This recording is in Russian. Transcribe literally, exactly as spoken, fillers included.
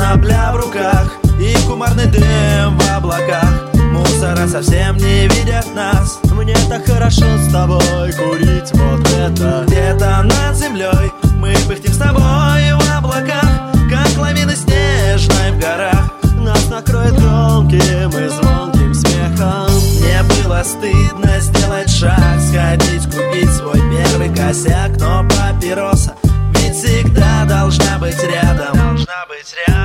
конопля в руках и кумарный дым в облаках. Мусора совсем не видят нас. Мне так хорошо с тобой курить вот это. Где-то над землей мы пыхтим с тобой в облаках, как лавины снежной в горах. Нас накроет громким и звонким смехом. Мне было стыдно сделать шаг, сходить, купить свой первый косяк. Но папироса ведь всегда должна быть рядом. Должна быть рядом.